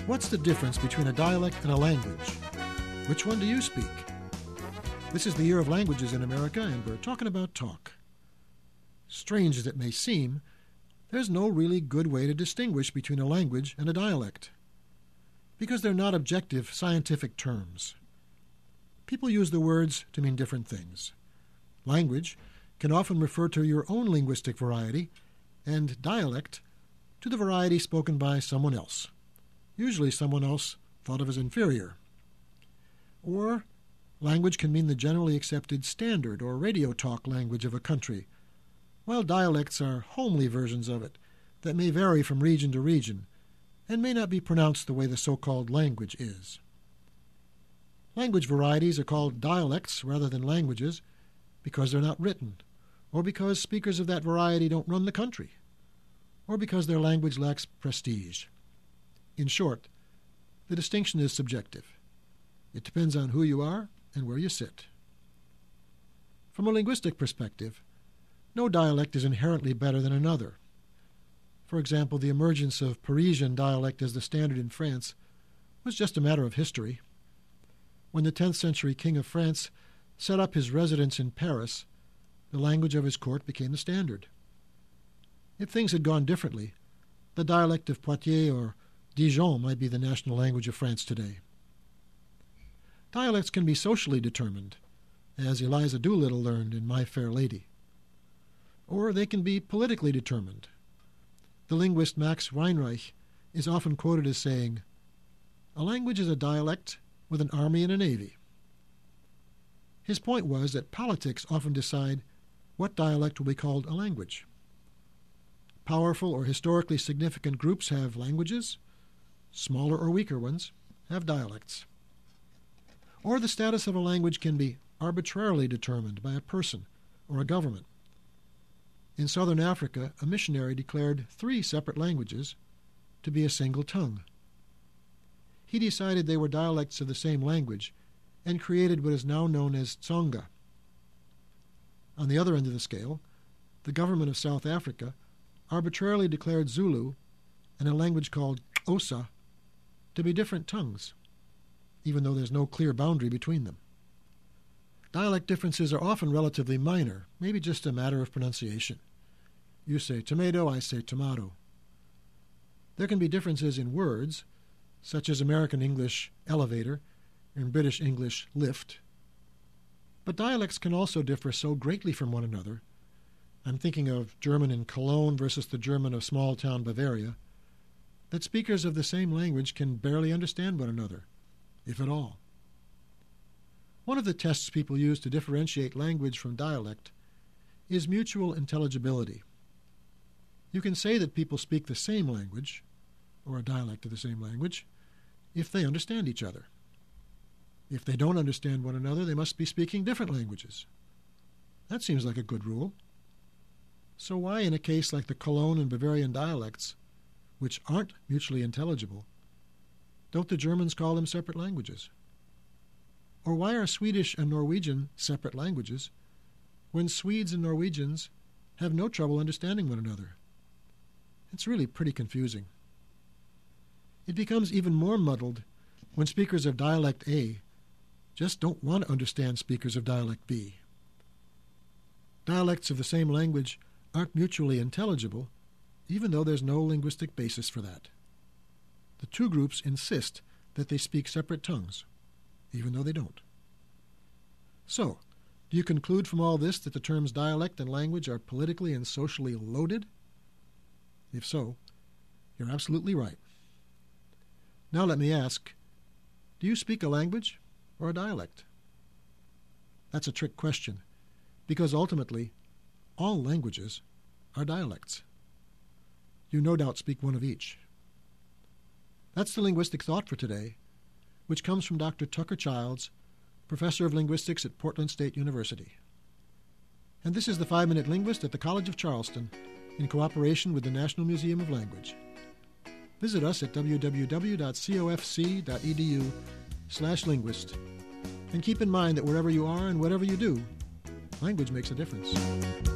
What's the difference between a dialect and a language? Which one do you speak? This is the Year of Languages in America, and we're talking about talk. Strange as it may seem, there's no really good way to distinguish between a language and a dialect, because they're not objective scientific terms. People use the words to mean different things. Language can often refer to your own linguistic variety, and dialect to the variety spoken by someone else, usually someone else thought of as inferior. Or language can mean the generally accepted standard or radio talk language of a country, while dialects are homely versions of it that may vary from region to region and may not be pronounced the way the so-called language is. Language varieties are called dialects rather than languages because they're not written, or because speakers of that variety don't run the country, or because their language lacks prestige. In short, the distinction is subjective. It depends on who you are and where you sit. From a linguistic perspective, no dialect is inherently better than another. For example, the emergence of Parisian dialect as the standard in France was just a matter of history. When the 10th century king of France set up his residence in Paris, the language of his court became the standard. If things had gone differently, the dialect of Poitiers or Dijon might be the national language of France today. Dialects can be socially determined, as Eliza Doolittle learned in My Fair Lady. Or they can be politically determined. The linguist Max Reinreich is often quoted as saying, "A language is a dialect with an army and a navy." His point was that politics often decide what dialect will be called a language. Powerful or historically significant groups have languages. Smaller or weaker ones have dialects. Or the status of a language can be arbitrarily determined by a person or a government. In southern Africa, a missionary declared 3 separate languages to be a single tongue. He decided they were dialects of the same language and created what is now known as Tsonga. On the other end of the scale, the government of South Africa arbitrarily declared Zulu and a language called Xhosa to be different tongues, even though there's no clear boundary between them. Dialect differences are often relatively minor, maybe just a matter of pronunciation. You say tomato, I say tomato. There can be differences in words, such as American English elevator and British English lift. But dialects can also differ so greatly from one another. I'm thinking of German in Cologne versus the German of small-town Bavaria, that speakers of the same language can barely understand one another, if at all. One of the tests people use to differentiate language from dialect is mutual intelligibility. You can say that people speak the same language, or a dialect of the same language, if they understand each other. If they don't understand one another, they must be speaking different languages. That seems like a good rule. So why, in a case like the Cologne and Bavarian dialects, which aren't mutually intelligible, don't the Germans call them separate languages? Or why are Swedish and Norwegian separate languages when Swedes and Norwegians have no trouble understanding one another? It's really pretty confusing. It becomes even more muddled when speakers of dialect A just don't want to understand speakers of dialect B. Dialects of the same language aren't mutually intelligible, even though there's no linguistic basis for that. The two groups insist that they speak separate tongues, even though they don't. So, do you conclude from all this that the terms dialect and language are politically and socially loaded? If so, you're absolutely right. Now let me ask, do you speak a language or a dialect? That's a trick question, because ultimately, all languages are dialects. You no doubt speak one of each. That's the linguistic thought for today, which comes from Dr. Tucker Childs, professor of linguistics at Portland State University. And this is the 5-Minute Linguist at the College of Charleston, in cooperation with the National Museum of Language. Visit us at www.cofc.edu/linguist. And keep in mind that wherever you are and whatever you do, language makes a difference.